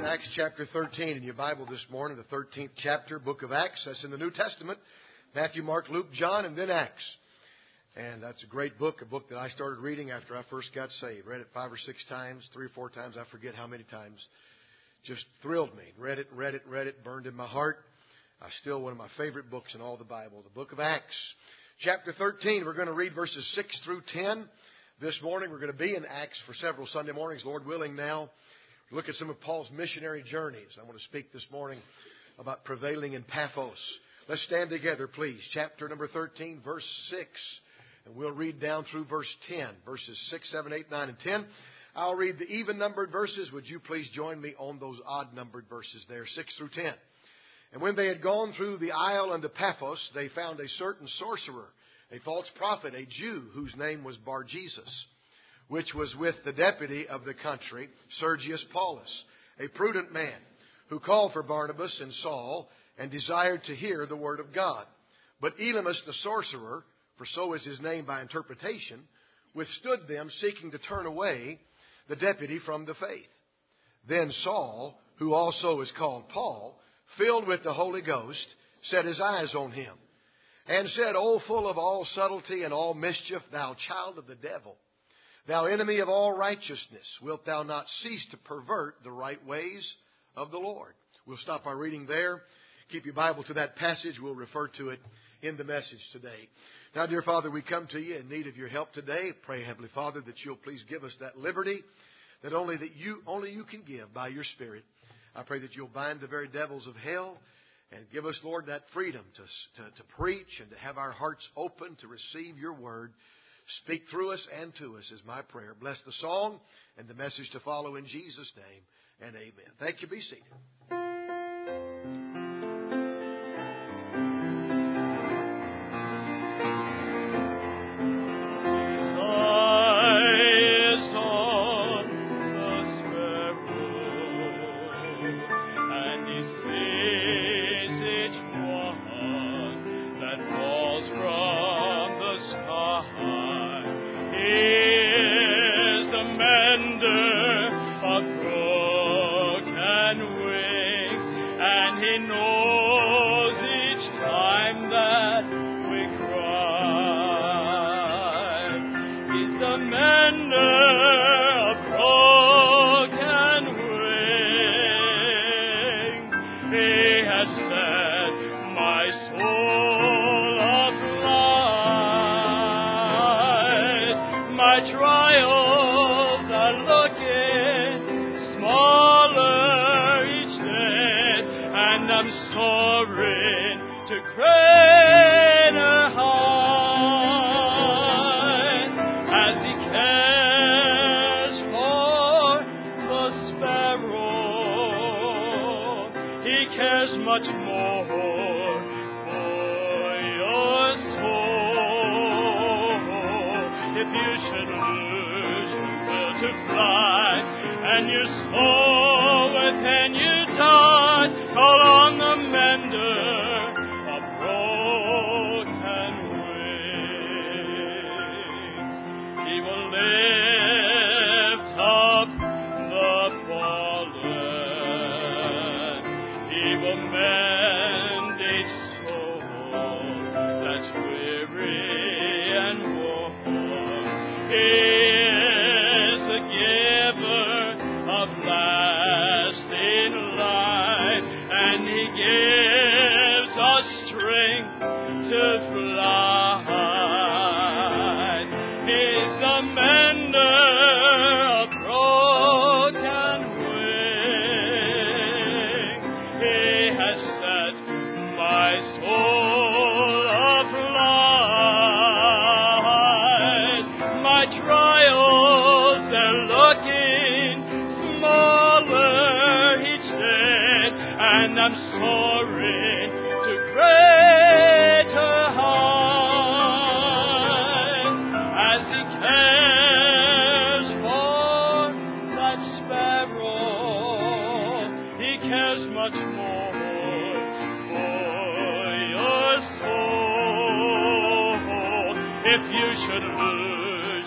to Acts chapter 13 in your Bible this morning, the 13th chapter, book of Acts. That's in the New Testament. Matthew, Mark, Luke, John, and then Acts. And that's a great book, a book that I started reading after I first got saved. Read it 5 or 6 times, 3 or 4 times, I forget how many times. Just thrilled me. Read it, burned in my heart. Still one of my favorite books in all the Bible, the book of Acts. Chapter 13, we're going to read verses 6 through 10. This morning we're going to be in Acts for several Sunday mornings, Lord willing now. Look at some of Paul's missionary journeys. I want to speak this morning about prevailing in Paphos. Let's stand together, please. Chapter number 13, verse 6. And we'll read down through verse 10. Verses 6, 7, 8, 9, and 10. I'll read the even-numbered verses. Would you please join me on those odd-numbered verses there, 6 through 10. And when they had gone through the isle unto Paphos, they found a certain sorcerer, a false prophet, a Jew, whose name was Bar-Jesus, which was with the deputy of the country, Sergius Paulus, a prudent man, who called for Barnabas and Saul, and desired to hear the word of God. But Elymas the sorcerer, for so is his name by interpretation, withstood them, seeking to turn away the deputy from the faith. Then Saul, who also is called Paul, filled with the Holy Ghost, set his eyes on him, and said, O full of all subtlety and all mischief, thou child of the devil, thou enemy of all righteousness, wilt thou not cease to pervert the right ways of the Lord? We'll stop our reading there. Keep your Bible to that passage. We'll refer to it in the message today. Now, dear Father, we come to you in need of your help today. Pray, Heavenly Father, that you'll please give us that liberty that only you can give by your Spirit. I pray that you'll bind the very devils of hell and give us, Lord, that freedom to preach and to have our hearts open to receive your word. Speak through us and to us is my prayer. Bless the song and the message to follow in Jesus' name, and amen. Thank you. Be seated.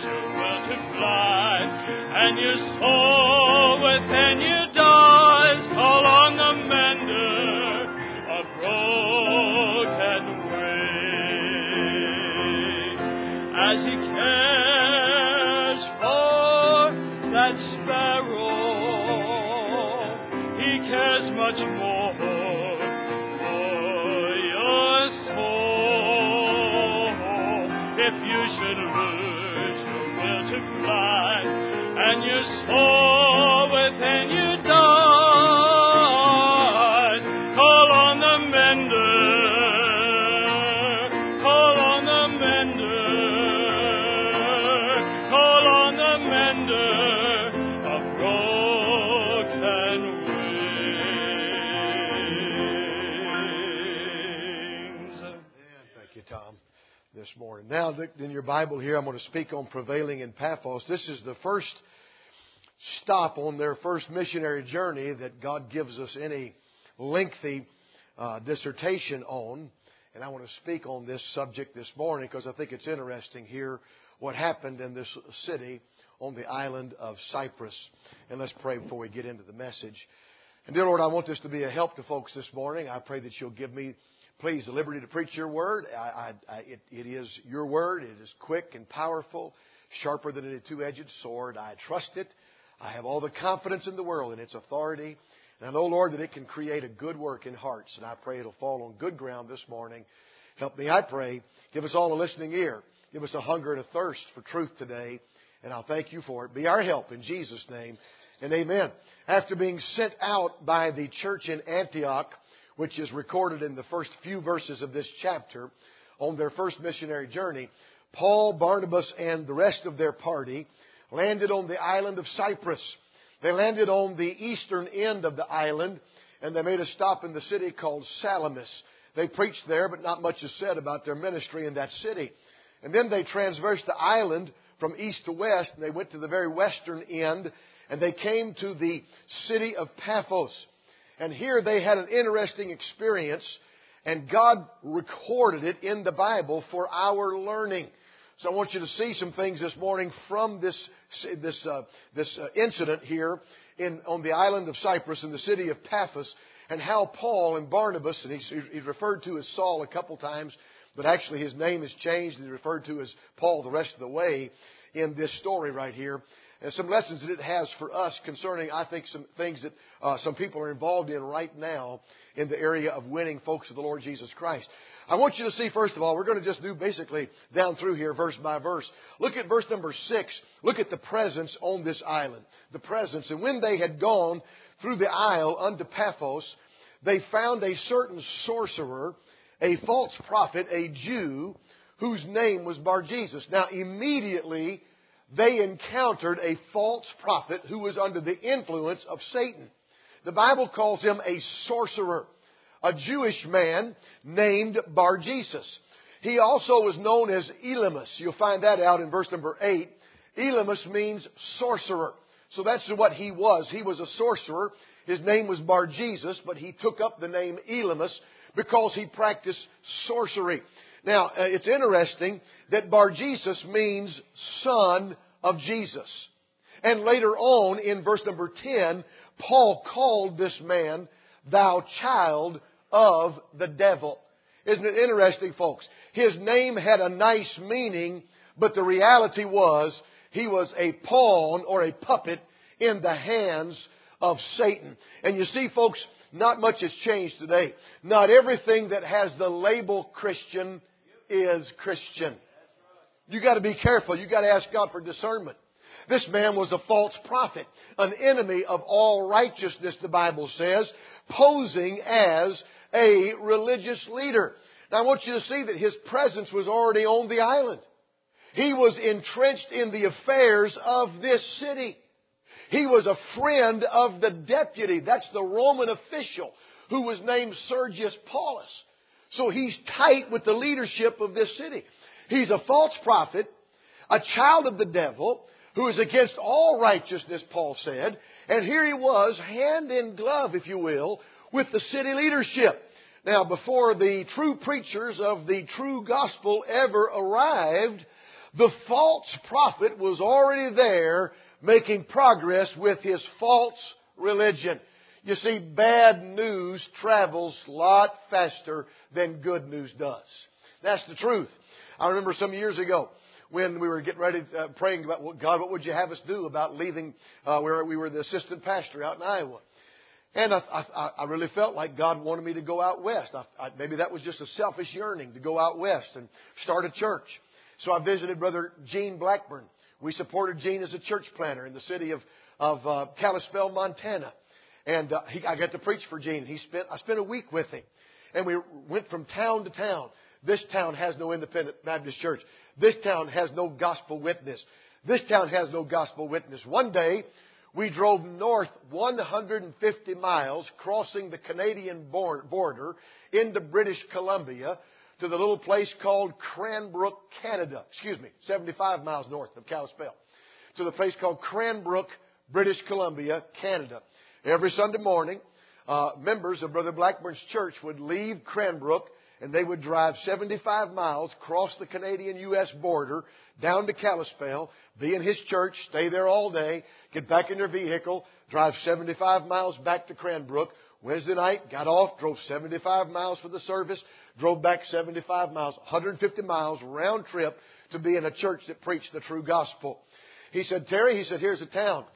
And your soul within you dies. much more for your soul. If you should lose your will to fly and your soul within you dies, call on the mender, call on the mender, call on the mender of broken wings. Thank you, Tom, this morning. Now, in your Bible here, I'm going to speak on prevailing in Paphos. This is the first stop on their first missionary journey that God gives us any lengthy dissertation on. And I want to speak on this subject this morning because I think it's interesting here what happened in this city on the island of Cyprus. And let's pray before we get into the message. And dear Lord, I want this to be a help to folks this morning. I pray that you'll give me, please, the liberty to preach your word. It is your word. It is quick and powerful, sharper than any two-edged sword. I trust it. I have all the confidence in the world in its authority. And I know, Lord, that it can create a good work in hearts. And I pray it'll fall on good ground this morning. Help me, I pray. Give us all a listening ear. Give us a hunger and a thirst for truth today. And I'll thank you for it. Be our help in Jesus' name. And amen. After being sent out by the church in Antioch, which is recorded in the first few verses of this chapter, on their first missionary journey, Paul, Barnabas, and the rest of their party landed on the island of Cyprus. They landed on the eastern end of the island, and they made a stop in the city called Salamis. They preached there, but not much is said about their ministry in that city. And then they traversed the island from east to west, and they went to the very western end, and they came to the city of Paphos. And here they had an interesting experience, and God recorded it in the Bible for our learning. So I want you to see some things this morning from this incident here on the island of Cyprus in the city of Paphos, and how Paul and Barnabas, and he's referred to as Saul a couple times, but actually his name is changed and he's referred to as Paul the rest of the way in this story right here. And some lessons that it has for us concerning, I think, some things that some people are involved in right now in the area of winning folks to the Lord Jesus Christ. I want you to see, first of all, we're going to just do basically down through here verse by verse. Look at verse number 6. Look at the presence on this island. The presence. And when they had gone through the isle unto Paphos, they found a certain sorcerer, a false prophet, a Jew, whose name was Bar-Jesus. Now, immediately they encountered a false prophet who was under the influence of Satan. The Bible calls him a sorcerer, a Jewish man named Bar-Jesus. He also was known as Elymas. You'll find that out in verse number 8. Elymas means sorcerer. So that's what he was. He was a sorcerer. His name was Bar-Jesus, but he took up the name Elymas because he practiced sorcery. Now, it's interesting that Bar-Jesus means son of Jesus. And later on, in verse number 10, Paul called this man, thou child of the devil. Isn't it interesting, folks? His name had a nice meaning, but the reality was he was a pawn or a puppet in the hands of Satan. And you see, folks, not much has changed today. Not everything that has the label Christian is Christian. You got to be careful. You got to ask God for discernment. This man was a false prophet, an enemy of all righteousness, the Bible says, posing as a religious leader. Now I want you to see that his presence was already on the island. He was entrenched in the affairs of this city. He was a friend of the deputy. That's the Roman official who was named Sergius Paulus. So he's tight with the leadership of this city. He's a false prophet, a child of the devil, who is against all righteousness, Paul said. And here he was, hand in glove, if you will, with the city leadership. Now, before the true preachers of the true gospel ever arrived, the false prophet was already there making progress with his false religion. You see, bad news travels a lot faster than good news does. That's the truth. I remember some years ago when we were getting ready, praying about, God, what would you have us do about leaving where we were the assistant pastor out in Iowa? And I really felt like God wanted me to go out west. Maybe that was just a selfish yearning to go out west and start a church. So I visited Brother Gene Blackburn. We supported Gene as a church planter in the city of Kalispell, Montana. And I got to preach for Gene. I spent a week with him. And we went from town to town. This town has no independent Baptist church. This town has no gospel witness. This town has no gospel witness. One day, we drove north 150 miles, crossing the Canadian border into British Columbia to the little place called Cranbrook, Canada. 75 miles north of Kalispell. To the place called Cranbrook, British Columbia, Canada. Every Sunday morning, members of Brother Blackburn's church would leave Cranbrook and they would drive 75 miles, cross the Canadian-U.S. border, down to Kalispell, be in his church, stay there all day, get back in their vehicle, drive 75 miles back to Cranbrook. Wednesday night, got off, drove 75 miles for the service, drove back 75 miles, 150 miles round trip to be in a church that preached the true gospel. He said, Terry, here's a town,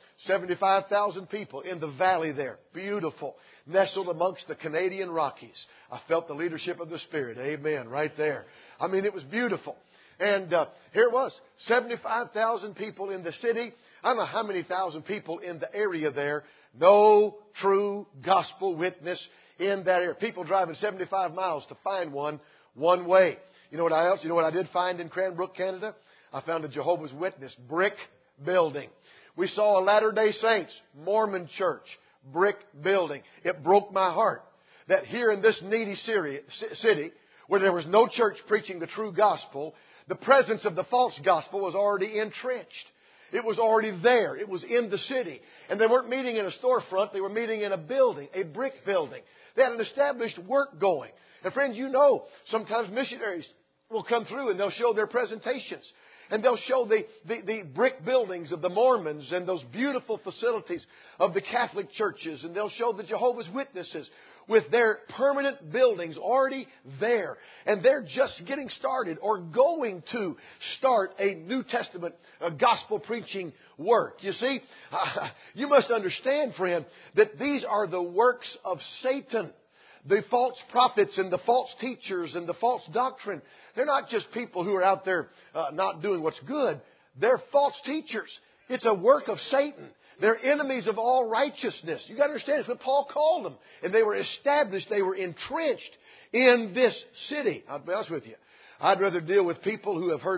75,000 people in the valley there. Beautiful. Nestled amongst the Canadian Rockies. I felt the leadership of the Spirit. Amen. Right there. I mean, it was beautiful. And here it was. 75,000 people in the city. I don't know how many thousand people in the area there. No true gospel witness in that area. People driving 75 miles to find one way. You know what else? You know what I did find in Cranbrook, Canada? I found a Jehovah's Witness brick building. We saw a Latter-day Saints Mormon church brick building. It broke my heart that here in this needy city, where there was no church preaching the true gospel, the presence of the false gospel was already entrenched. It was already there. It was in the city. And they weren't meeting in a storefront. They were meeting in a building, a brick building. They had an established work going. And friends, you know, sometimes missionaries will come through and they'll show their presentations. And they'll show the brick buildings of the Mormons and those beautiful facilities of the Catholic churches. And they'll show the Jehovah's Witnesses with their permanent buildings already there. And they're just getting started or going to start a New Testament gospel preaching work. You see, you must understand, friend, that these are the works of Satan. The false prophets and the false teachers and the false doctrine. They're not just people who are out there not doing what's good. They're false teachers. It's a work of Satan. They're enemies of all righteousness. You got to understand, it's what Paul called them. And they were established, they were entrenched in this city. I'll be honest with you. I'd rather deal with people who have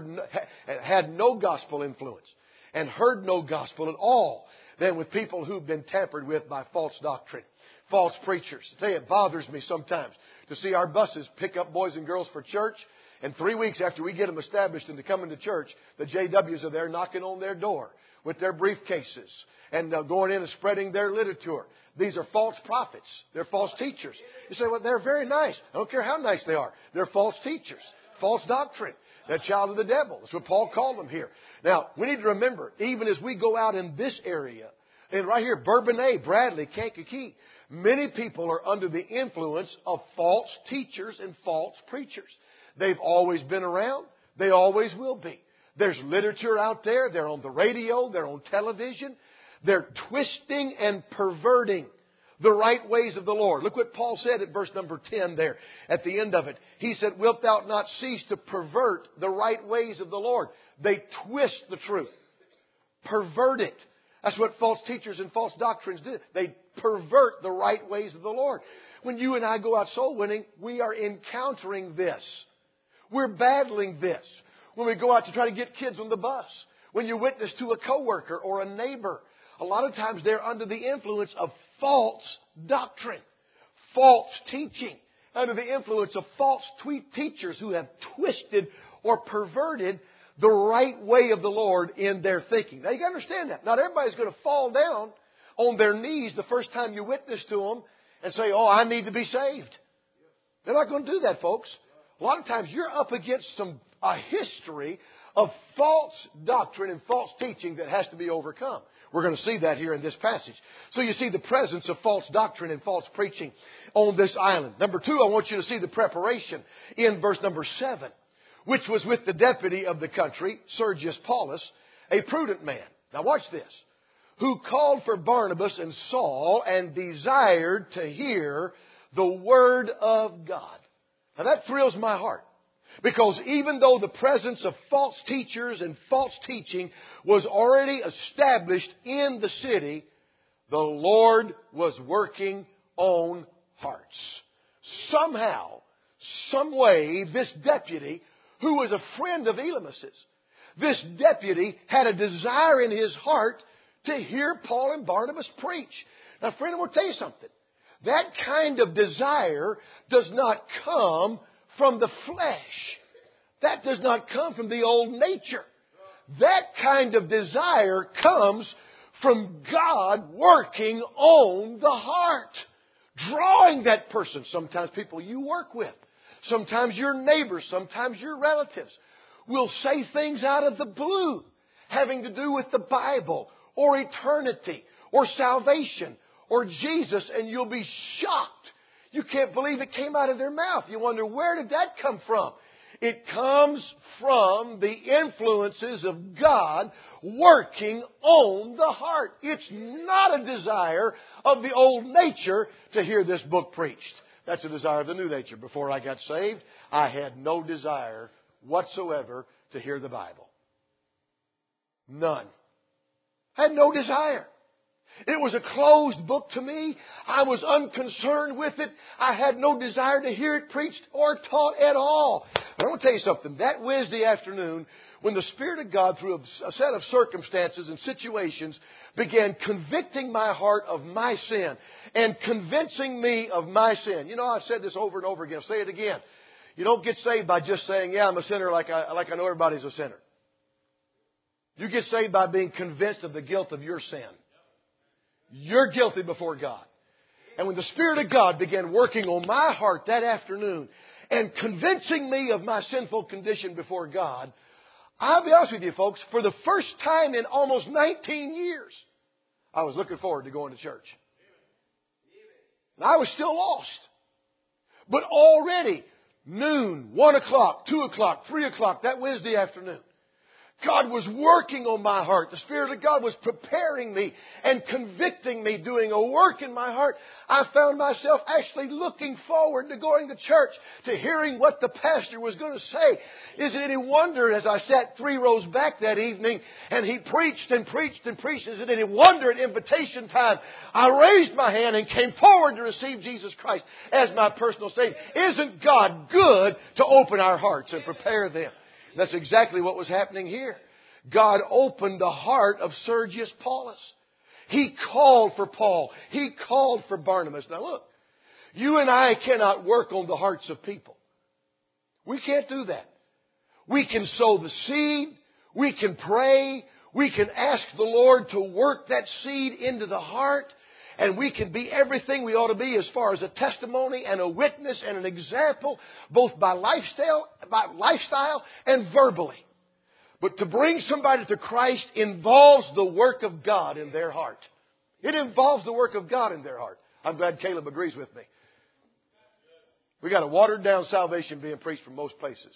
had no gospel influence and heard no gospel at all than with people who've been tampered with by false doctrine, false preachers. I tell you, it bothers me sometimes to see our buses pick up boys and girls for church, and 3 weeks after we get them established and to come into church, the JWs are there knocking on their door with their briefcases and going in and spreading their literature. These are false prophets. They're false teachers. You say, well, they're very nice. I don't care how nice they are. They're false teachers. False doctrine. They're child of the devil. That's what Paul called them here. Now, we need to remember, even as we go out in this area, and right here, Bourbonnais, Bradley, Kankakee, many people are under the influence of false teachers and false preachers. They've always been around. They always will be. There's literature out there. They're on the radio. They're on television. They're twisting and perverting the right ways of the Lord. Look what Paul said at verse number 10 there at the end of it. He said, wilt thou not cease to pervert the right ways of the Lord? They twist the truth. Pervert it. That's what false teachers and false doctrines do. They pervert the right ways of the Lord. When you and I go out soul winning, we are encountering this. We're battling this. When we go out to try to get kids on the bus, when you witness to a coworker or a neighbor, a lot of times they're under the influence of false doctrine, false teaching, under the influence of false teachers who have twisted or perverted the right way of the Lord in their thinking. Now you got to understand that. Not everybody's going to fall down on their knees the first time you witness to them and say, oh, I need to be saved. They're not going to do that, folks. A lot of times you're up against a history of false doctrine and false teaching that has to be overcome. We're going to see that here in this passage. So you see the presence of false doctrine and false preaching on this island. Number 2, I want you to see the preparation in verse number 7, which was with the deputy of the country, Sergius Paulus, a prudent man. Now watch this. who called for Barnabas and Saul and desired to hear the Word of God. Now that thrills my heart. Because even though the presence of false teachers and false teaching was already established in the city, the Lord was working on hearts. Somehow, some way, this deputy, who was a friend of Elymas's, this deputy had a desire in his heart to hear Paul and Barnabas preach. Now, friend, I want to tell you something. That kind of desire does not come from the flesh. That does not come from the old nature. That kind of desire comes from God working on the heart. Drawing that person. Sometimes people you work with. Sometimes your neighbors. Sometimes your relatives will say things out of the blue having to do with the Bible or eternity or salvation or Jesus, and you'll be shocked. You can't believe it came out of their mouth. You wonder, where did that come from? It comes from the influences of God working on the heart. It's not a desire of the old nature to hear this book preached. That's a desire of the new nature. Before I got saved, I had no desire whatsoever to hear the Bible. None. I had no desire. It was a closed book to me. I was unconcerned with it. I had no desire to hear it preached or taught at all. But I want to tell you something. That Wednesday afternoon, when the Spirit of God, through a set of circumstances and situations, began convicting my heart of my sin and convincing me of my sin. You know, I've said this over and over again. I'll say it again. You don't get saved by just saying, yeah, I'm a sinner like I know everybody's a sinner. You get saved by being convinced of the guilt of your sin. You're guilty before God. And when the Spirit of God began working on my heart that afternoon and convincing me of my sinful condition before God, I'll be honest with you, folks, for the first time in almost 19 years, I was looking forward to going to church. And I was still lost. But already, noon, 1 o'clock, 2 o'clock, 3 o'clock, that Wednesday afternoon, God was working on my heart. The Spirit of God was preparing me and convicting me, doing a work in my heart. I found myself actually looking forward to going to church, to hearing what the pastor was going to say. Is it any wonder, as I sat 3 rows back that evening, and he preached and preached and preached, is it any wonder at invitation time, I raised my hand and came forward to receive Jesus Christ as my personal Savior? Isn't God good to open our hearts and prepare them? That's exactly what was happening here. God opened the heart of Sergius Paulus. He called for Paul. He called for Barnabas. Now look, you and I cannot work on the hearts of people. We can't do that. We can sow the seed. We can pray. We can ask the Lord to work that seed into the heart. And we can be everything we ought to be as far as a testimony and a witness and an example, both by lifestyle and verbally. But to bring somebody to Christ involves the work of God in their heart. It involves the work of God in their heart. I'm glad Caleb agrees with me. We got a watered down salvation being preached from most places.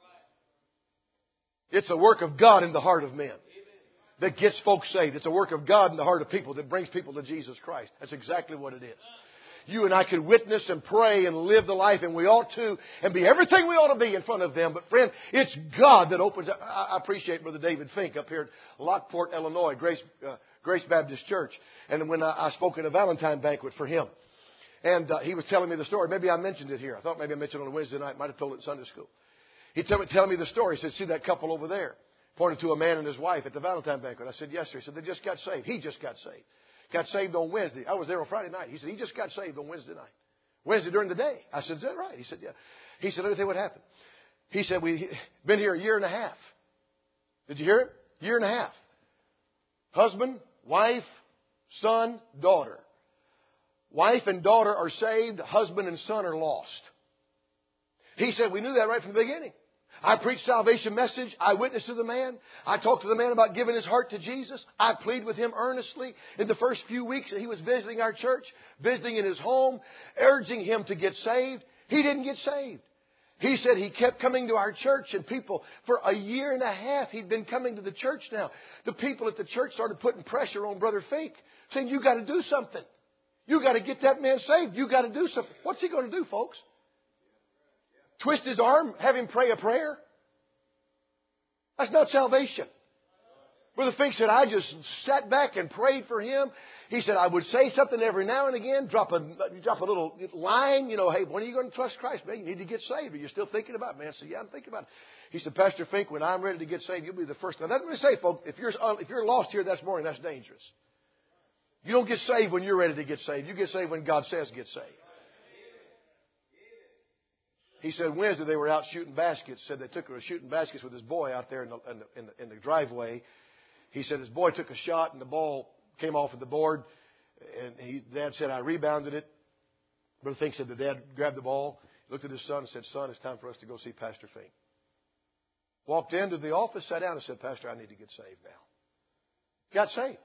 It's a work of God in the heart of men that gets folks saved. It's a work of God in the heart of people that brings people to Jesus Christ. That's exactly what it is. You and I could witness and pray and live the life, and we ought to, and be everything we ought to be in front of them. But friend, it's God that opens up. I appreciate Brother David Fink up here at Lockport, Illinois, Grace Baptist Church. And when I spoke at a Valentine banquet for him, and he was telling me the story. Maybe I mentioned it here. I thought maybe I mentioned it on a Wednesday night. Might have told it in Sunday school. He'd telling me the story. He said, see that couple over there? Pointed to a man and his wife at the Valentine banquet. I said, yes, sir. He said, they just got saved. He just got saved. Got saved on Wednesday. I was there on Friday night. He said, he just got saved on Wednesday night. Wednesday during the day. I said, is that right? He said, yeah. He said, let me tell you what happened. He said, we've been here a year and a half. Did you hear it? Year and a half. Husband, wife, son, daughter. Wife and daughter are saved. Husband and son are lost. He said, we knew that right from the beginning. I preached salvation message. I witnessed to the man. I talked to the man about giving his heart to Jesus. I pleaded with him earnestly in the first few weeks that he was visiting our church, visiting in his home, urging him to get saved. He didn't get saved. He said he kept coming to our church, and people, for a year and a half, he'd been coming to the church now. The people at the church started putting pressure on Brother Fink, saying, you got to do something. You got to get that man saved. You got to do something. What's he going to do, folks? Twist his arm, have him pray a prayer? That's not salvation. Brother Fink said, I just sat back and prayed for him. He said, I would say something every now and again, drop a little line, hey, when are you going to trust Christ? Man, you need to get saved. Are you still thinking about it? Man, I said, yeah, I'm thinking about it. He said, Pastor Fink, when I'm ready to get saved, you'll be the first. Now, let me say, folks, if you're lost here this morning, that's dangerous. You don't get saved when you're ready to get saved. You get saved when God says get saved. He said Wednesday they were out shooting baskets. Said they took shooting baskets with his boy out there in the driveway. He said his boy took a shot and the ball came off of the board. And Dad said, I rebounded it. Brother Fink said the dad grabbed the ball, looked at his son and said, son, it's time for us to go see Pastor Fink. Walked into the office, sat down and said, Pastor, I need to get saved now. Got saved.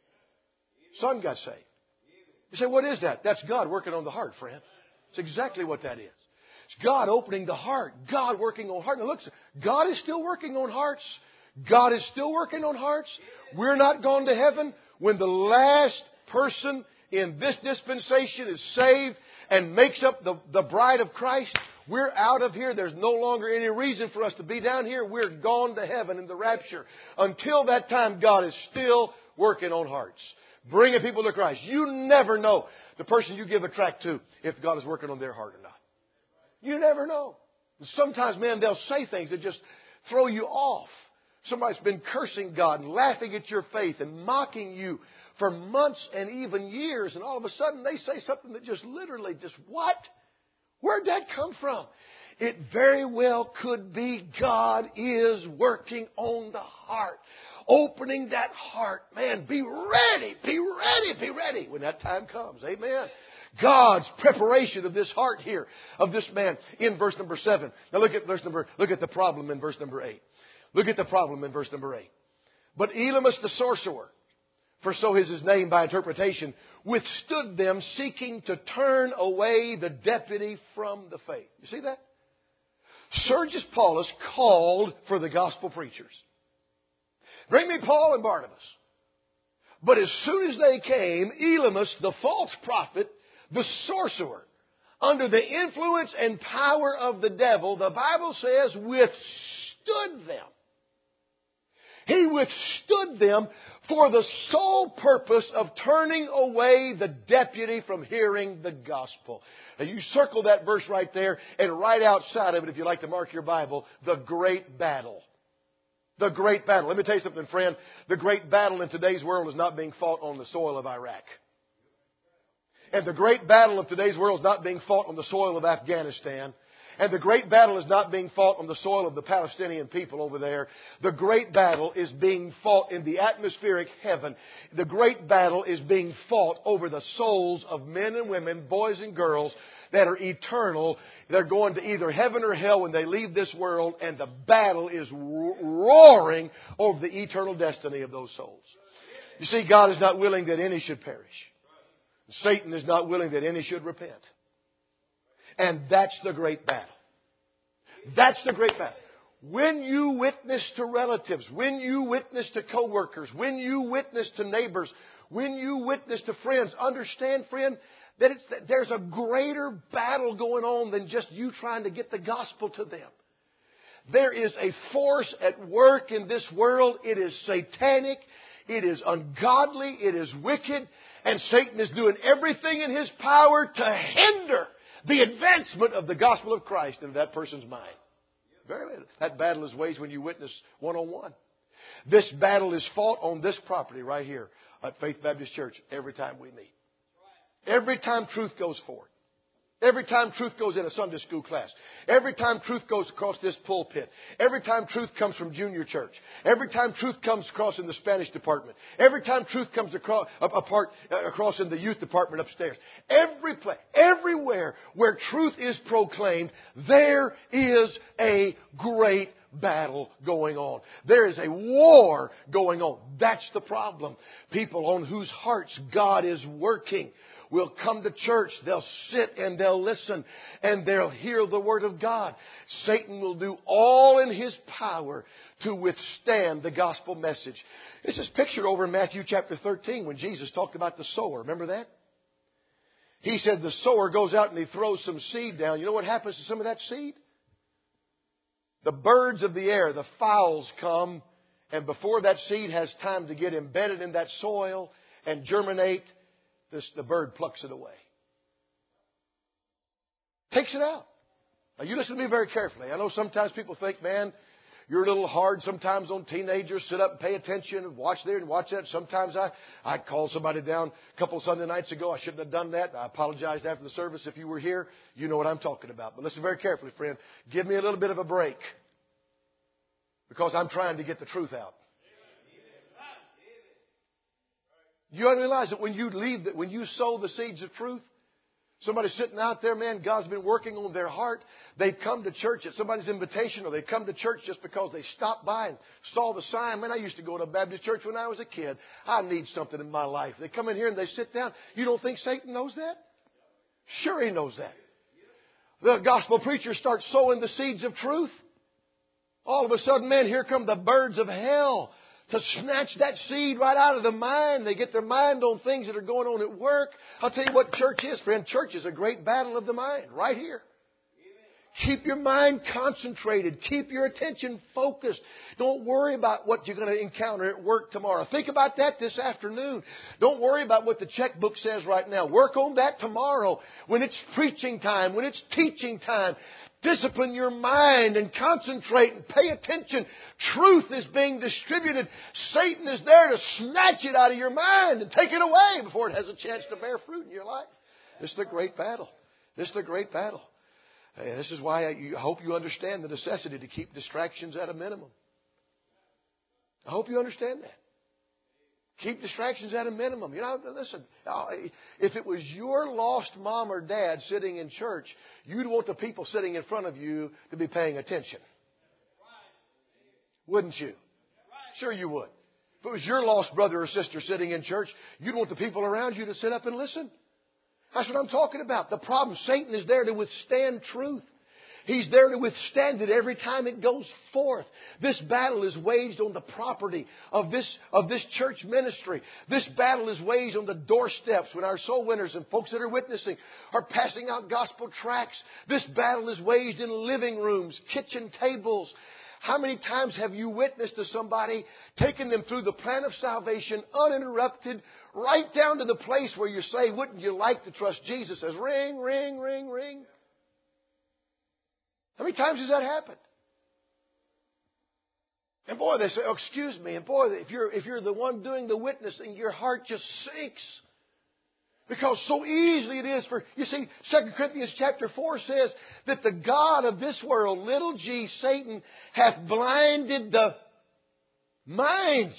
Son got saved. You say, what is that? That's God working on the heart, friend. It's exactly what that is. It's God opening the heart. God working on heart. Now look, God is still working on hearts. God is still working on hearts. We're not gone to heaven. When the last person in this dispensation is saved and makes up the bride of Christ, we're out of here. There's no longer any reason for us to be down here. We're gone to heaven in the rapture. Until that time, God is still working on hearts, bringing people to Christ. You never know the person you give a tract to if God is working on their heart or not. You never know. Sometimes, man, they'll say things that just throw you off. Somebody's been cursing God and laughing at your faith and mocking you for months and even years. And all of a sudden they say something that just literally what? Where'd that come from? It very well could be God is working on the heart. Opening that heart. Man, be ready, be ready, be ready when that time comes. Amen. God's preparation of this heart here, of this man in verse number 7. Now look at the problem in verse number 8. Look at the problem in verse number 8. But Elymas the sorcerer, for so is his name by interpretation, withstood them, seeking to turn away the deputy from the faith. You see that? Sergius Paulus called for the gospel preachers. Bring me Paul and Barnabas. But as soon as they came, Elymas, the false prophet, the sorcerer, under the influence and power of the devil, the Bible says, withstood them. He withstood them for the sole purpose of turning away the deputy from hearing the gospel. Now you circle that verse right there, and right outside of it, if you like to mark your Bible, the great battle. The great battle. Let me tell you something, friend. The great battle in today's world is not being fought on the soil of Iraq. And the great battle of today's world is not being fought on the soil of Afghanistan. And the great battle is not being fought on the soil of the Palestinian people over there. The great battle is being fought in the atmospheric heaven. The great battle is being fought over the souls of men and women, boys and girls that are eternal. They're going to either heaven or hell when they leave this world, and the battle is roaring over the eternal destiny of those souls. You see, God is not willing that any should perish. Satan is not willing that any should repent. And that's the great battle. That's the great battle. When you witness to relatives, when you witness to coworkers, when you witness to neighbors, when you witness to friends, understand, friend, that there's a greater battle going on than just you trying to get the gospel to them. There is a force at work in this world. It is satanic. It is ungodly. It is wicked. And Satan is doing everything in his power to hinder the advancement of the gospel of Christ in that person's mind. That battle is waged when you witness one-on-one. This battle is fought on this property right here at Faith Baptist Church every time we meet. Every time truth goes forth. Every time truth goes in a Sunday school class. Every time truth goes across this pulpit. Every time truth comes from junior church. Every time truth comes across in the Spanish department. Every time truth comes across in the youth department upstairs. Every place, everywhere where truth is proclaimed, there is a great battle going on. There is a war going on. That's the problem. People on whose hearts God is working. will come to church. They'll sit and they'll listen and they'll hear the Word of God. Satan will do all in his power to withstand the gospel message. This is pictured over in Matthew chapter 13 when Jesus talked about the sower. Remember that? He said the sower goes out and he throws some seed down. You know what happens to some of that seed? The birds of the air, the fowls come, and before that seed has time to get embedded in that soil and germinate, the bird plucks it away. Takes it out. Now you listen to me very carefully. I know sometimes people think, man, you're a little hard sometimes on teenagers. Sit up and pay attention and watch there and watch that. Sometimes I called somebody down a couple of Sunday nights ago. I shouldn't have done that. I apologized after the service. If you were here, you know what I'm talking about. But listen very carefully, friend. Give me a little bit of a break. Because I'm trying to get the truth out. You ought to realize that when you sow the seeds of truth, somebody's sitting out there, man, God's been working on their heart. They've come to church at somebody's invitation, or they come to church just because they stopped by and saw the sign. Man, I used to go to a Baptist church when I was a kid. I need something in my life. They come in here and they sit down. You don't think Satan knows that? Sure he knows that. The gospel preachers start sowing the seeds of truth. All of a sudden, man, here come the birds of hell to snatch that seed right out of the mind. They get their mind on things that are going on at work. I'll tell you what church is, friend. Church is a great battle of the mind right here. Keep your mind concentrated. Keep your attention focused. Don't worry about what you're going to encounter at work tomorrow. Think about that this afternoon. Don't worry about what the checkbook says right now. Work on that tomorrow when it's preaching time, when it's teaching time. Discipline your mind and concentrate and pay attention. Truth is being distributed. Satan is there to snatch it out of your mind and take it away before it has a chance to bear fruit in your life. This is the great battle. This is the great battle. This is why I hope you understand the necessity to keep distractions at a minimum. I hope you understand that. Keep distractions at a minimum. You know, listen, if it was your lost mom or dad sitting in church, you'd want the people sitting in front of you to be paying attention. Wouldn't you? Sure you would. If it was your lost brother or sister sitting in church, you'd want the people around you to sit up and listen. That's what I'm talking about. The problem, Satan is there to withstand truth. He's there to withstand it every time it goes forth. This battle is waged on the property of this church ministry. This battle is waged on the doorsteps when our soul winners and folks that are witnessing are passing out gospel tracts. This battle is waged in living rooms, kitchen tables. How many times have you witnessed to somebody, taken them through the plan of salvation, uninterrupted, right down to the place where you say, wouldn't you like to trust Jesus? As ring, ring, ring, ring. How many times has that happened? And boy, they say, oh, excuse me. And boy, if you're the one doing the witnessing, your heart just sinks. Because so easily it is for, you see, 2 Corinthians chapter 4 says that the God of this world, little g, Satan, hath blinded the minds.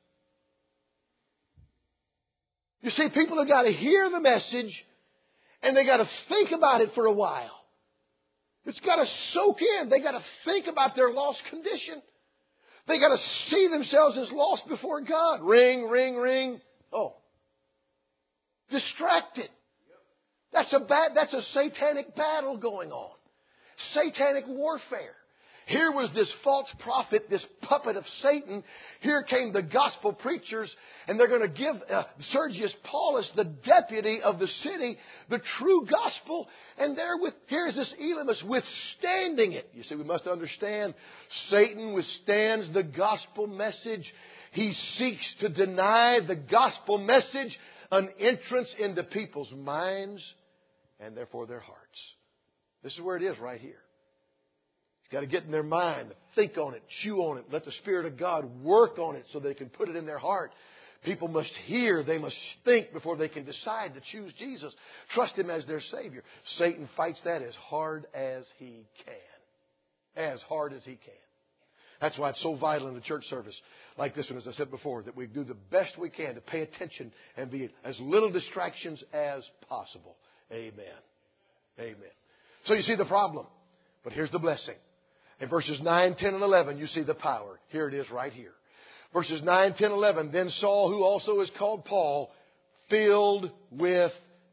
You see, people have got to hear the message and they got to think about it for a while. It's got to soak in. They got to think about their lost condition. They got to see themselves as lost before God. Ring, ring, ring. Oh. Distracted. That's a satanic battle going on. Satanic warfare. Here was this false prophet, this puppet of Satan. Here came the gospel preachers, and they're going to give Sergius Paulus, the deputy of the city, the true gospel. And here's this Elymas withstanding it. You see, we must understand Satan withstands the gospel message. He seeks to deny the gospel message an entrance into people's minds and therefore their hearts. This is where it is right here. It's got to get in their mind, think on it, chew on it, let the Spirit of God work on it so they can put it in their heart. People must hear, they must think before they can decide to choose Jesus. Trust Him as their Savior. Satan fights that as hard as he can. As hard as he can. That's why it's so vital in a church service like this one, as I said before, that we do the best we can to pay attention and be as little distractions as possible. Amen. Amen. So you see the problem. But here's the blessing. In verses 9, 10, and 11, you see the power. Here it is right here. Verses 9, 10, 11. Then Saul, who also is called Paul, filled with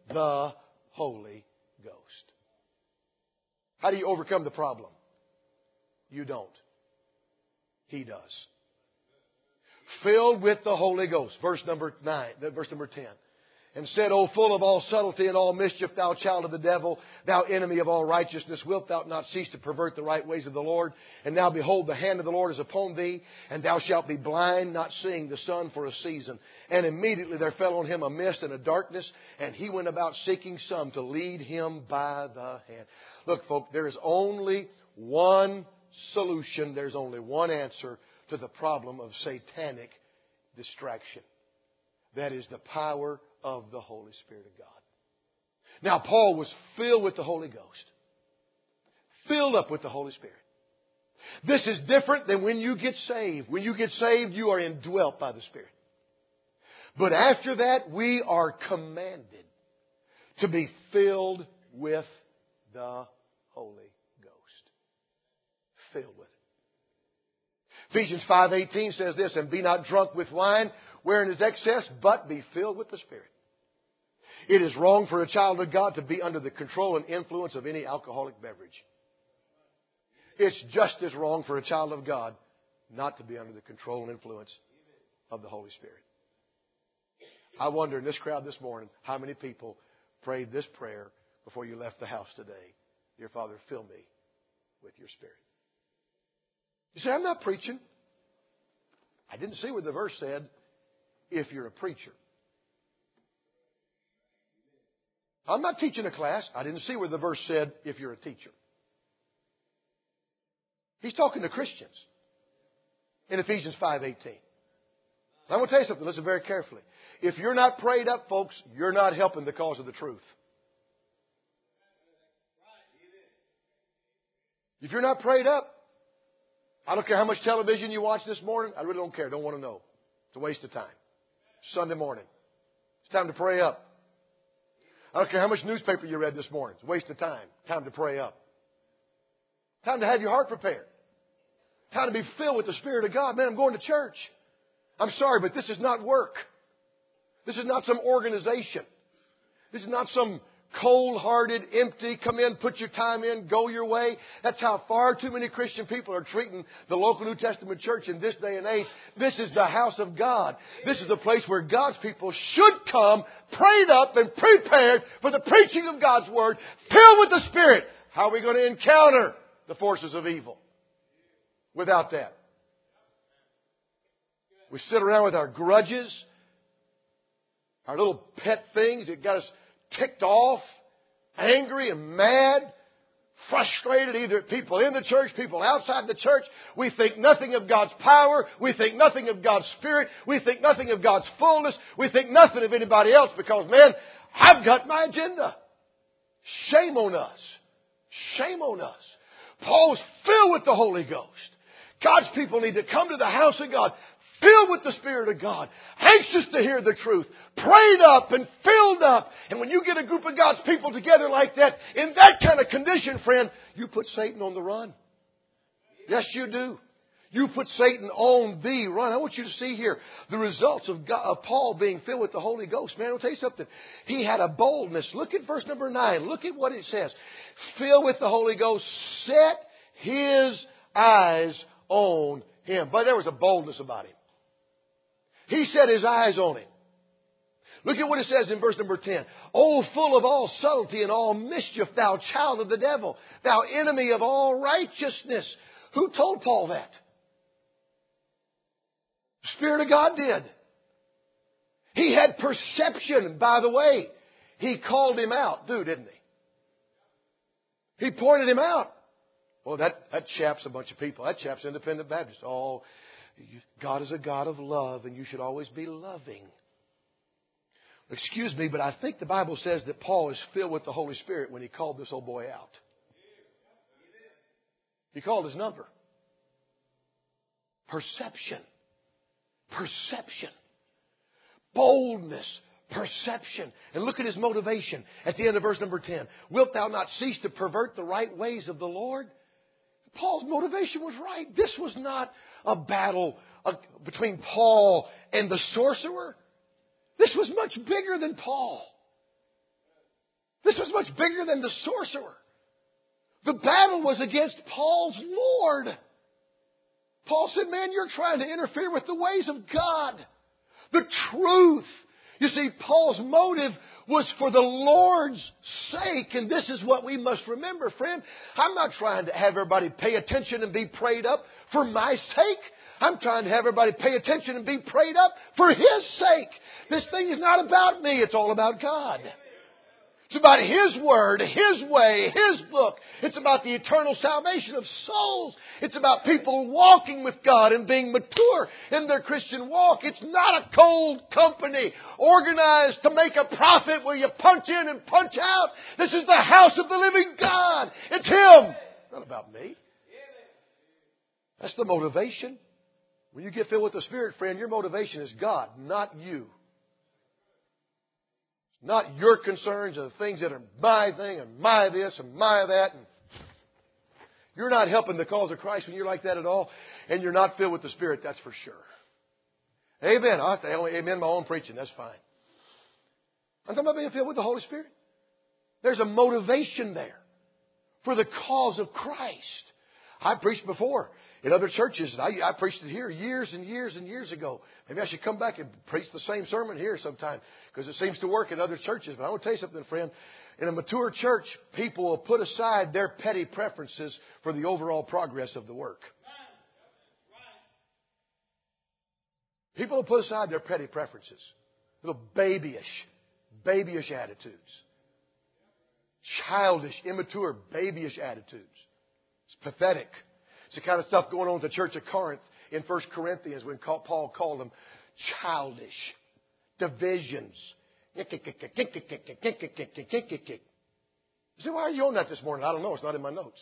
the Holy Ghost. How do you overcome the problem? You don't. He does. Filled with the Holy Ghost. Verse number 10. And said, O full of all subtlety and all mischief, thou child of the devil, thou enemy of all righteousness, wilt thou not cease to pervert the right ways of the Lord? And now behold, the hand of the Lord is upon thee, and thou shalt be blind, not seeing the sun for a season. And immediately there fell on him a mist and a darkness, and he went about seeking some to lead him by the hand. Look, folks, there is only one solution, there's only one answer to the problem of satanic distraction. That is the power of the Holy Spirit of God. Now, Paul was filled with the Holy Ghost. Filled up with the Holy Spirit. This is different than when you get saved. When you get saved, you are indwelt by the Spirit. But after that, we are commanded to be filled with the Holy Ghost. Filled with it. Ephesians 5:18 says this, and be not drunk with wine, wherein is excess, but be filled with the Spirit. It is wrong for a child of God to be under the control and influence of any alcoholic beverage. It's just as wrong for a child of God not to be under the control and influence of the Holy Spirit. I wonder in this crowd this morning, how many people prayed this prayer before you left the house today? Dear Father, fill me with your Spirit. You say, I'm not preaching. I didn't see where the verse said, if you're a preacher. I'm not teaching a class. I didn't see where the verse said, if you're a teacher. He's talking to Christians in Ephesians 5:18. I want to tell you something. Listen very carefully. If you're not prayed up, folks, you're not helping the cause of the truth. If you're not prayed up, I don't care how much television you watch this morning. I really don't care. Don't want to know. It's a waste of time. Sunday morning. It's time to pray up. I don't care how much newspaper you read this morning. It's a waste of time. Time to pray up. Time to have your heart prepared. Time to be filled with the Spirit of God. Man, I'm going to church. I'm sorry, but this is not work. This is not some organization. This is not some cold-hearted, empty, come in, put your time in, go your way. That's how far too many Christian people are treating the local New Testament church in this day and age. This is the house of God. This is the place where God's people should come, prayed up and prepared for the preaching of God's Word, filled with the Spirit. How are we going to encounter the forces of evil without that? We sit around with our grudges, our little pet things that got us ticked off, angry and mad, frustrated, either at people in the church, people outside the church. We think nothing of God's power. We think nothing of God's Spirit. We think nothing of God's fullness. We think nothing of anybody else because, man, I've got my agenda. Shame on us. Shame on us. Paul's filled with the Holy Ghost. God's people need to come to the house of God, filled with the Spirit of God, anxious to hear the truth, prayed up and filled up. And when you get a group of God's people together like that, in that kind of condition, friend, you put Satan on the run. Yes, you do. You put Satan on the run. I want you to see here the results of Paul being filled with the Holy Ghost. Man, I'll tell you something. He had a boldness. Look at verse number 9. Look at what it says. Filled with the Holy Ghost, set his eyes on him. But there was a boldness about him. He set his eyes on him. Look at what it says in verse number 10. Oh, full of all subtlety and all mischief, thou child of the devil, thou enemy of all righteousness. Who told Paul that? The Spirit of God did. He had perception, by the way. He called him out, didn't he? He pointed him out. Well, that chaps a bunch of people. That chaps independent Baptists. Oh, God is a God of love, and you should always be loving. Excuse me, but I think the Bible says that Paul is filled with the Holy Spirit when he called this old boy out. He called his number. Perception. Perception. Boldness. Perception. And look at his motivation at the end of verse number 10. Wilt thou not cease to pervert the right ways of the Lord? Paul's motivation was right. This was not a battle between Paul and the sorcerer. This was much bigger than Paul. This was much bigger than the sorcerer. The battle was against Paul's Lord. Paul said, man, you're trying to interfere with the ways of God. The truth. You see, Paul's motive was for the Lord's sake. And this is what we must remember, friend. I'm not trying to have everybody pay attention and be prayed up for my sake. I'm trying to have everybody pay attention and be prayed up for His sake. This thing is not about me. It's all about God. It's about His Word, His way, His book. It's about the eternal salvation of souls. It's about people walking with God and being mature in their Christian walk. It's not a cold company organized to make a profit where you punch in and punch out. This is the house of the living God. It's Him. It's not about me. That's the motivation. When you get filled with the Spirit, friend, your motivation is God, not you. Not your concerns or the things that are my thing and my this and my that. And you're not helping the cause of Christ when you're like that at all. And you're not filled with the Spirit, that's for sure. Amen. I have to only amen my own preaching. That's fine. I'm talking about being filled with the Holy Spirit. There's a motivation there for the cause of Christ. I preached before in other churches. I preached it here years and years and years ago. Maybe I should come back and preach the same sermon here sometime because it seems to work in other churches. But I want to tell you something, friend. In a mature church, people will put aside their petty preferences for the overall progress of the work. People will put aside their petty preferences. Little babyish attitudes. Childish, immature, babyish attitudes. It's pathetic. It's the kind of stuff going on with the church of Corinth in 1 Corinthians when Paul called them childish. Divisions. You say, why are you on that this morning? I don't know. It's not in my notes.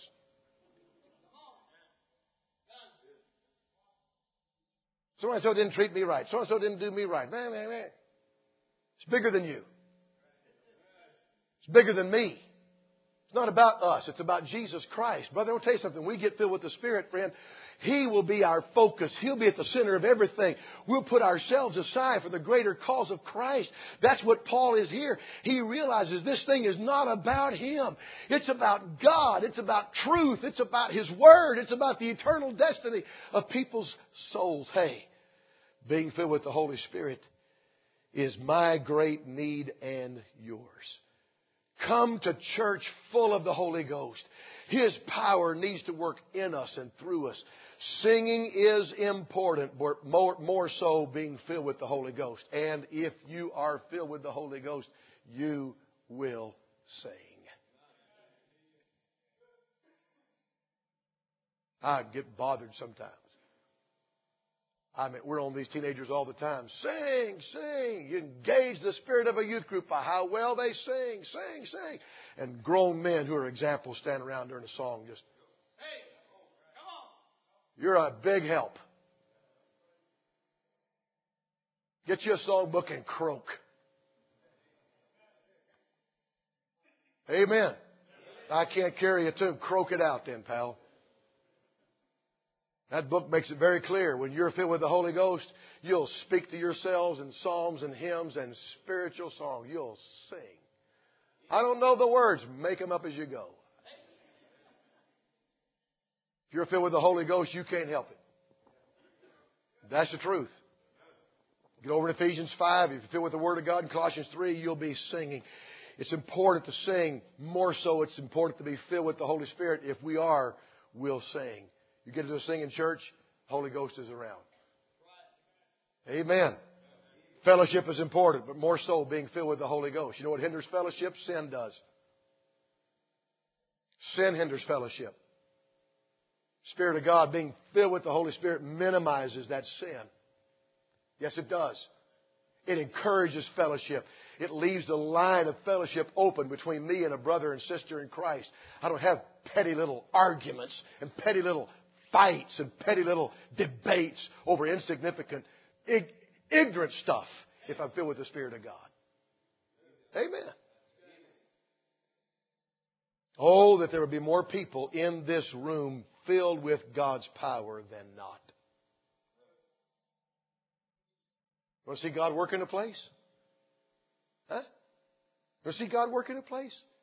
So-and-so didn't treat me right. So-and-so didn't do me right. Man. It's bigger than you. It's bigger than me. It's not about us. It's about Jesus Christ. Brother, I'll tell you something. We get filled with the Spirit, friend. He will be our focus. He'll be at the center of everything. We'll put ourselves aside for the greater cause of Christ. That's what Paul is here. He realizes this thing is not about him. It's about God. It's about truth. It's about His Word. It's about the eternal destiny of people's souls. Hey, being filled with the Holy Spirit is my great need and yours. Come to church full of the Holy Ghost. His power needs to work in us and through us. Singing is important, but more so being filled with the Holy Ghost. And if you are filled with the Holy Ghost, you will sing. I get bothered sometimes. I mean, we're on these teenagers all the time. Sing, sing. You engage the spirit of a youth group by how well they sing, sing, sing. And grown men who are examples stand around during a song just, hey, come on. You're a big help. Get you a songbook and croak. Amen. I can't carry a tune. Croak it out then, pal. That book makes it very clear. When you're filled with the Holy Ghost, you'll speak to yourselves in psalms and hymns and spiritual songs. You'll sing. I don't know the words. Make them up as you go. If you're filled with the Holy Ghost, you can't help it. That's the truth. Get over to Ephesians 5. If you're filled with the Word of God in Colossians 3, you'll be singing. It's important to sing. More so, it's important to be filled with the Holy Spirit. If we are, we'll sing. You get to a singing church, Holy Ghost is around. Amen. Fellowship is important, but more so being filled with the Holy Ghost. You know what hinders fellowship? Sin does. Sin hinders fellowship. Spirit of God, being filled with the Holy Spirit, minimizes that sin. Yes, it does. It encourages fellowship. It leaves the line of fellowship open between me and a brother and sister in Christ. I don't have petty little arguments and petty little fights and petty little debates over insignificant, ignorant stuff if I'm filled with the Spirit of God. Amen. Oh, that there would be more people in this room filled with God's power than not. Want to see God work in a place? Huh? Want to see God work in a place?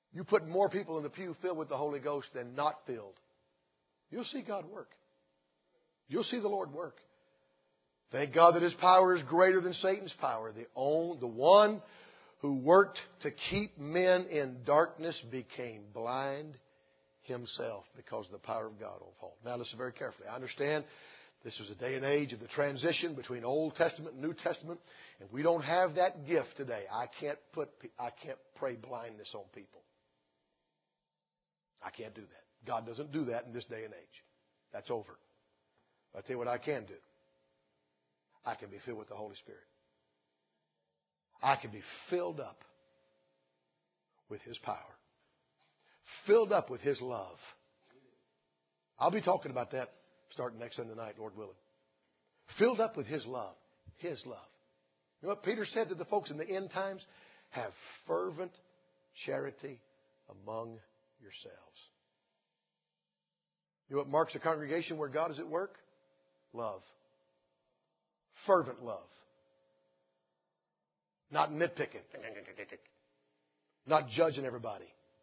You put more people in the pew filled with the Holy Ghost than not filled. You'll see God work. You'll see the Lord work. Thank God that His power is greater than Satan's power. The one who worked to keep men in darkness became blind himself because of the power of God on Paul. Now listen very carefully. I understand this is a day and age of the transition between Old Testament and New Testament, and we don't have that gift today. I can't pray blindness on people. I can't do that. God doesn't do that in this day and age. That's over. I'll tell you what I can do. I can be filled with the Holy Spirit. I can be filled up with His power. Filled up with His love. I'll be talking about that starting next Sunday night, Lord willing. Filled up with His love. His love. You know what Peter said to the folks in the end times? Have fervent charity among yourselves. You know what marks a congregation where God is at work? Love. Fervent love. Not nitpicking. Not judging everybody.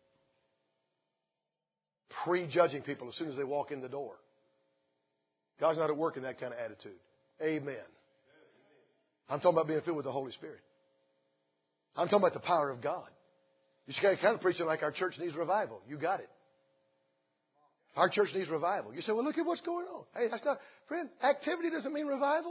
Prejudging people as soon as they walk in the door. God's not at work in that kind of attitude. Amen. I'm talking about being filled with the Holy Spirit. I'm talking about the power of God. You just got to kind of preaching like our church needs revival. You got it. Our church needs revival. You say, well, look at what's going on. Hey, that's not, friend, activity doesn't mean revival.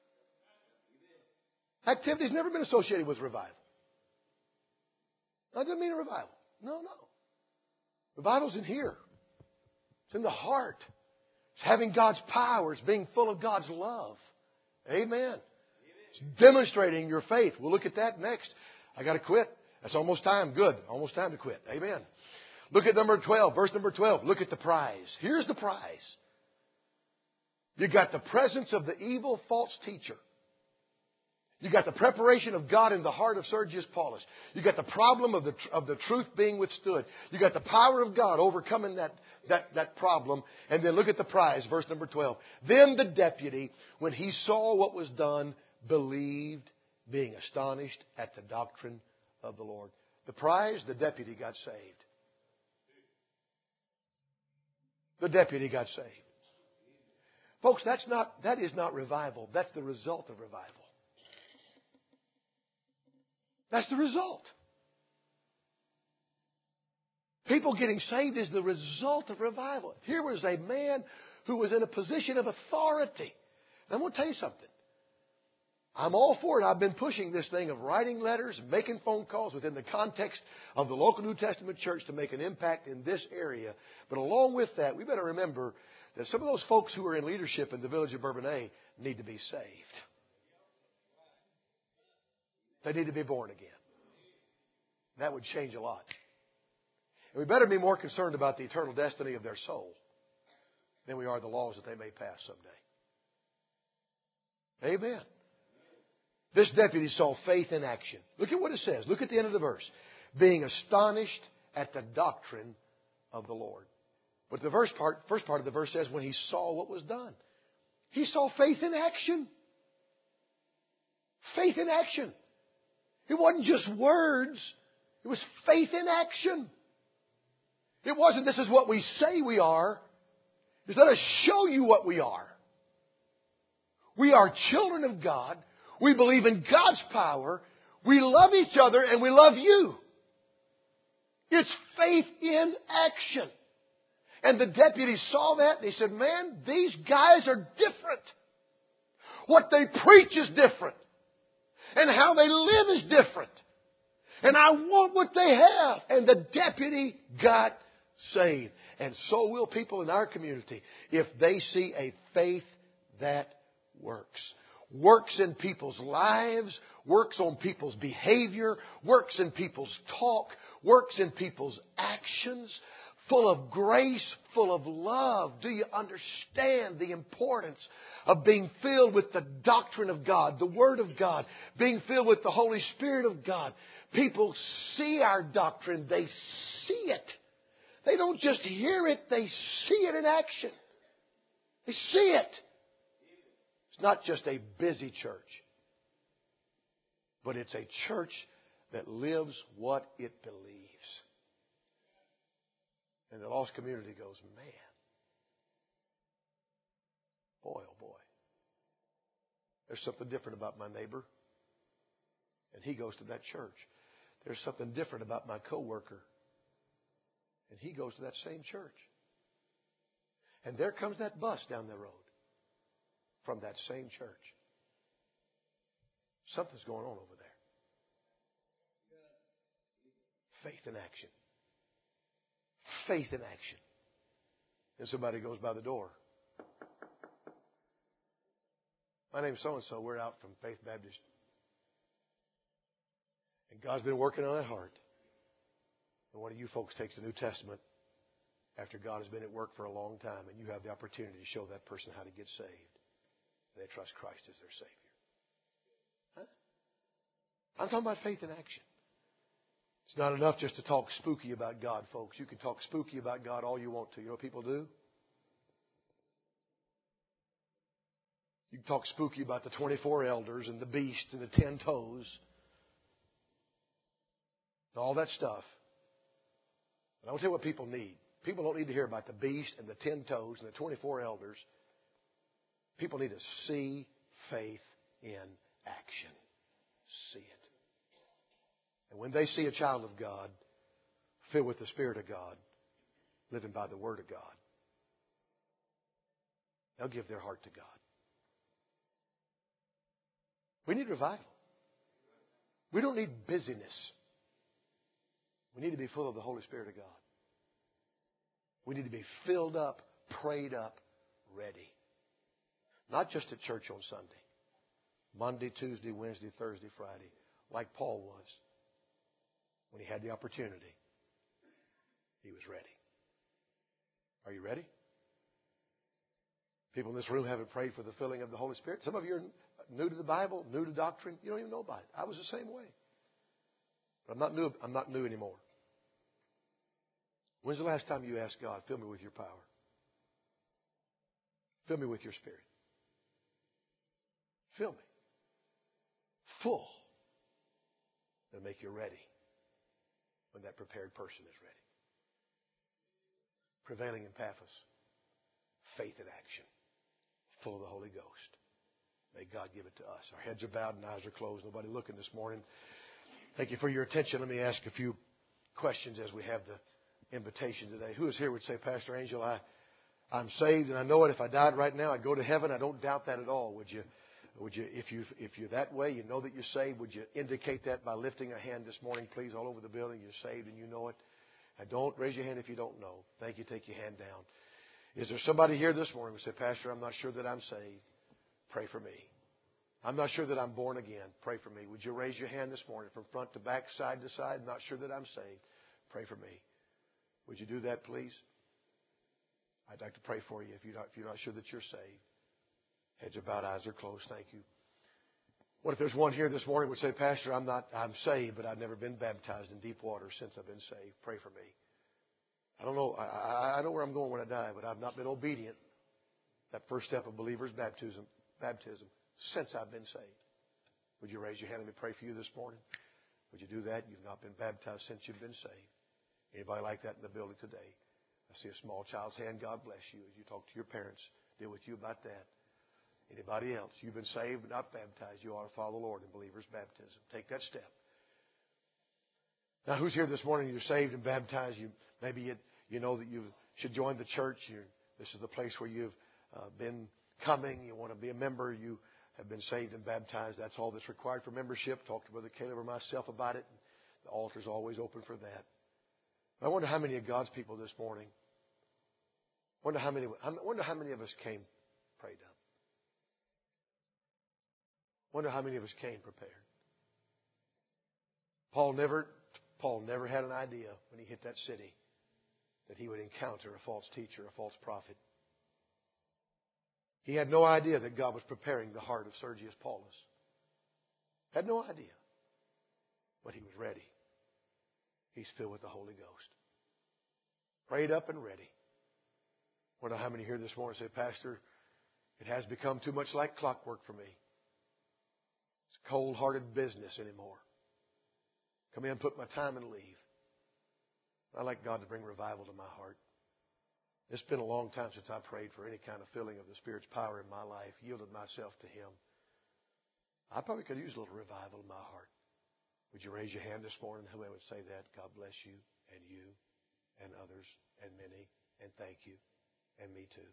Activity has never been associated with revival. That doesn't mean revival. No. Revival's in here. It's in the heart. It's having God's power. It's being full of God's love. Amen. It's demonstrating your faith. We'll look at that next. I got to quit. That's almost time. Good. Almost time to quit. Amen. Look at number 12, verse number 12. Look at the prize. Here's the prize. You got the presence of the evil false teacher. You got the preparation of God in the heart of Sergius Paulus. You got the problem of the truth being withstood. You got the power of God overcoming that problem. And then look at the prize, verse number 12. Then the deputy, when he saw what was done, believed, being astonished at the doctrine of the Lord. The prize, the deputy got saved. The deputy got saved. Folks, that is not revival. That's the result of revival. That's the result. People getting saved is the result of revival. Here was a man who was in a position of authority. And I'm going to tell you something. I'm all for it. I've been pushing this thing of writing letters, making phone calls within the context of the local New Testament church to make an impact in this area. But along with that, we better remember that some of those folks who are in leadership in the village of Bourbonnais need to be saved. They need to be born again. That would change a lot. And we better be more concerned about the eternal destiny of their soul than we are the laws that they may pass someday. Amen. This deputy saw faith in action. Look at what it says. Look at the end of the verse. Being astonished at the doctrine of the Lord. But the first part of the verse says when he saw what was done. He saw faith in action. Faith in action. It wasn't just words. It was faith in action. It wasn't, this is what we say we are. It's let us show you what we are. We are children of God. We believe in God's power. We love each other and we love you. It's faith in action. And the deputy saw that and he said, man, these guys are different. What they preach is different. And how they live is different. And I want what they have. And the deputy got saved. And so will people in our community if they see a faith that works. Works in people's lives, works on people's behavior, works in people's talk, works in people's actions, full of grace, full of love. Do you understand the importance of being filled with the doctrine of God, the Word of God, being filled with the Holy Spirit of God? People see our doctrine. They see it. They don't just hear it. They see it in action. They see it. It's not just a busy church, but it's a church that lives what it believes. And the lost community goes, man, boy, oh boy. There's something different about my neighbor. And he goes to that church. There's something different about my coworker. And he goes to that same church. And there comes that bus down the road from that same church. Something's going on over there. Faith in action. Faith in action. And somebody goes by the door. My name's so-and-so. We're out from Faith Baptist. And God's been working on that heart. And one of you folks takes the New Testament after God has been at work for a long time, and you have the opportunity to show that person how to get saved. They trust Christ as their Savior. Huh? I'm talking about faith in action. It's not enough just to talk spooky about God, folks. You can talk spooky about God all you want to. You know what people do? You can talk spooky about the 24 elders and the beast and the 10 toes. All that stuff. But I will tell you what people need. People don't need to hear about the beast and the 10 toes and the 24 elders. People need to see faith in action. See it. And when they see a child of God, filled with the Spirit of God, living by the Word of God, they'll give their heart to God. We need revival. We don't need busyness. We need to be full of the Holy Spirit of God. We need to be filled up, prayed up, ready. Not just at church on Sunday. Monday, Tuesday, Wednesday, Thursday, Friday. Like Paul was. When he had the opportunity, he was ready. Are you ready? People in this room haven't prayed for the filling of the Holy Spirit. Some of you are new to the Bible, new to doctrine. You don't even know about it. I was the same way. But I'm not new anymore. When's the last time you asked God, fill me with your power? Fill me with your Spirit. Fill me. Full. That'll make you ready when that prepared person is ready. Prevailing in Paphos. Faith in action. Full of the Holy Ghost. May God give it to us. Our heads are bowed and eyes are closed. Nobody looking this morning. Thank you for your attention. Let me ask a few questions as we have the invitation today. Who is here would say, Pastor Angel, I'm saved and I know it. If I died right now, I'd go to heaven. I don't doubt that at all. Would you, if you're that way, you know that you're saved, would you indicate that by lifting a hand this morning, please, all over the building? You're saved and you know it. And don't raise your hand if you don't know. Thank you. Take your hand down. Is there somebody here this morning who say, Pastor, I'm not sure that I'm saved. Pray for me. I'm not sure that I'm born again. Pray for me. Would you raise your hand this morning from front to back, side to side? Not sure that I'm saved. Pray for me. Would you do that, please? I'd like to pray for you if you're not sure that you're saved. Heads are bowed, eyes are closed. Thank you. What if there's one here this morning who would say, Pastor, I'm saved, but I've never been baptized in deep water since I've been saved. Pray for me. I don't know. I know where I'm going when I die, but I've not been obedient. That first step of believer's baptism, since I've been saved. Would you raise your hand and let me pray for you this morning? Would you do that? You've not been baptized since you've been saved. Anybody like that in the building today? I see a small child's hand. God bless you as you talk to your parents. Deal with you about that. Anybody else? You've been saved but not baptized. You ought to follow the Lord in believer's baptism. Take that step. Now, who's here this morning? You're saved and baptized. Maybe you know that you should join the church. This is the place where you've been coming. You want to be a member. You have been saved and baptized. That's all that's required for membership. Talk to Brother Caleb or myself about it. The altar's always open for that. I wonder how many of God's people this morning, wonder how many of us came prayed up. Wonder how many of us came prepared. Paul never had an idea when he hit that city that he would encounter a false teacher, a false prophet. He had no idea that God was preparing the heart of Sergius Paulus. Had no idea. But he was ready. He's filled with the Holy Ghost. Prayed up and ready. I wonder how many here this morning say, Pastor, it has become too much like clockwork for me. It's cold-hearted business anymore. Come in, put my time and leave. I'd like God to bring revival to my heart. It's been a long time since I prayed for any kind of filling of the Spirit's power in my life, yielded myself to Him. I probably could use a little revival in my heart. Would you raise your hand this morning? Whoever would say that, God bless you and others and many, and thank you, and me too.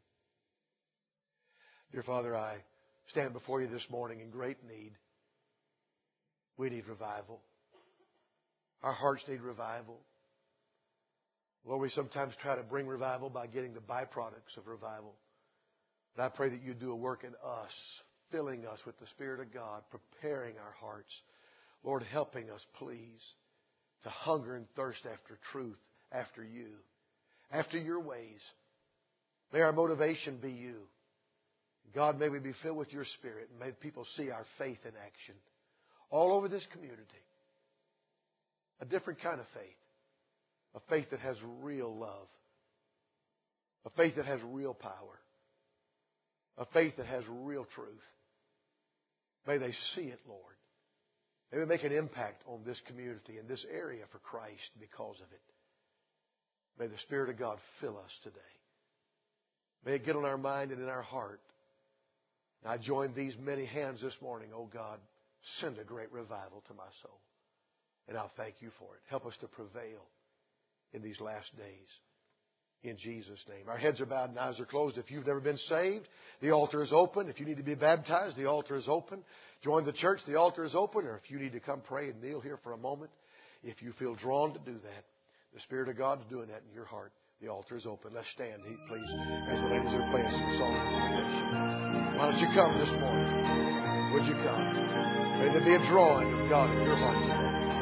Dear Father, I stand before you this morning in great need. We need revival. Our hearts need revival. Lord, we sometimes try to bring revival by getting the byproducts of revival. But I pray that you do a work in us, filling us with the Spirit of God, preparing our hearts. Lord, helping us, please, to hunger and thirst after truth, after you, after your ways. May our motivation be you. God, may we be filled with your Spirit, and may people see our faith in action all over this community. A different kind of faith. A faith that has real love. A faith that has real power. A faith that has real truth. May they see it, Lord. May we make an impact on this community and this area for Christ because of it. May the Spirit of God fill us today. May it get on our mind and in our heart. And I join these many hands this morning. Oh God, send a great revival to my soul. And I'll thank you for it. Help us to prevail in these last days. In Jesus' name. Our heads are bowed and eyes are closed. If you've never been saved, the altar is open. If you need to be baptized, the altar is open. Join the church, the altar is open. Or if you need to come pray and kneel here for a moment, if you feel drawn to do that, the Spirit of God is doing that in your heart. The altar is open. Let's stand, please, as the ladies are playing some song of invitation. Why don't you come this morning? Would you come? May there be a drawing of God in your heart today.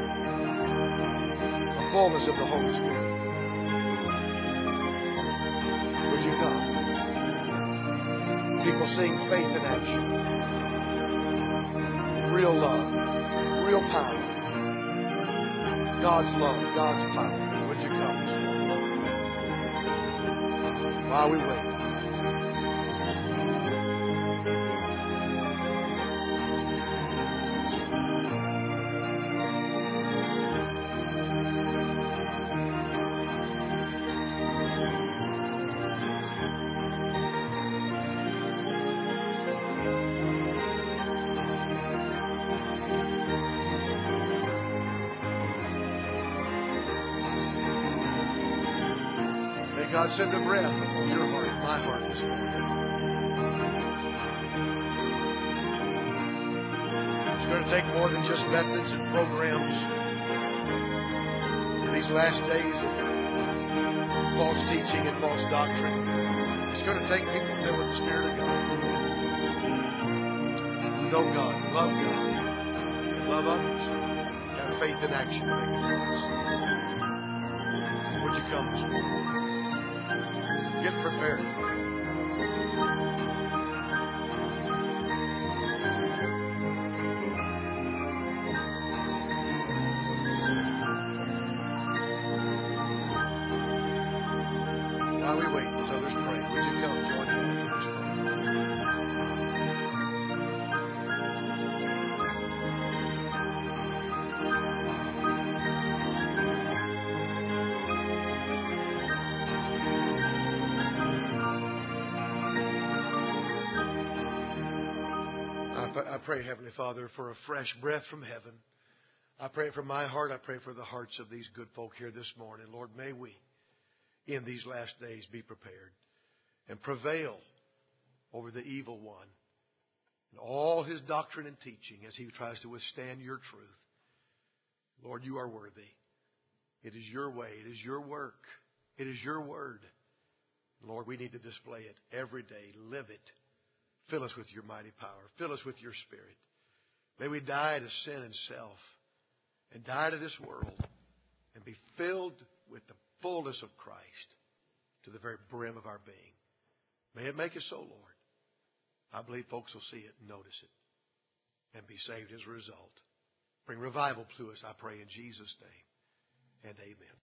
A fullness of the Holy Spirit. Would you come? People seeing faith in action. Real love. Real power. God's love. God's power. Would you come this morning? While we wait. God, send a breath on your heart, my heart this morning. It's going to take more than just methods and programs. In these last days of false teaching and false doctrine, it's going to take people filled with the Spirit of God. Who know God, love God, and love others. Have faith in action to make a difference. Would you come this morning? Get prepared. While we wait, as others pray, would you come join me? I pray, Heavenly Father, for a fresh breath from heaven. I pray for my heart. I pray for the hearts of these good folk here this morning. Lord, may we, in these last days, be prepared and prevail over the evil one and all his doctrine and teaching as he tries to withstand your truth. Lord, you are worthy. It is your way. It is your work. It is your word. Lord, we need to display it every day. Live it. Fill us with your mighty power. Fill us with your Spirit. May we die to sin and self and die to this world and be filled with the fullness of Christ to the very brim of our being. May it make us so, Lord. I believe folks will see it and notice it and be saved as a result. Bring revival to us, I pray, in Jesus' name. And amen.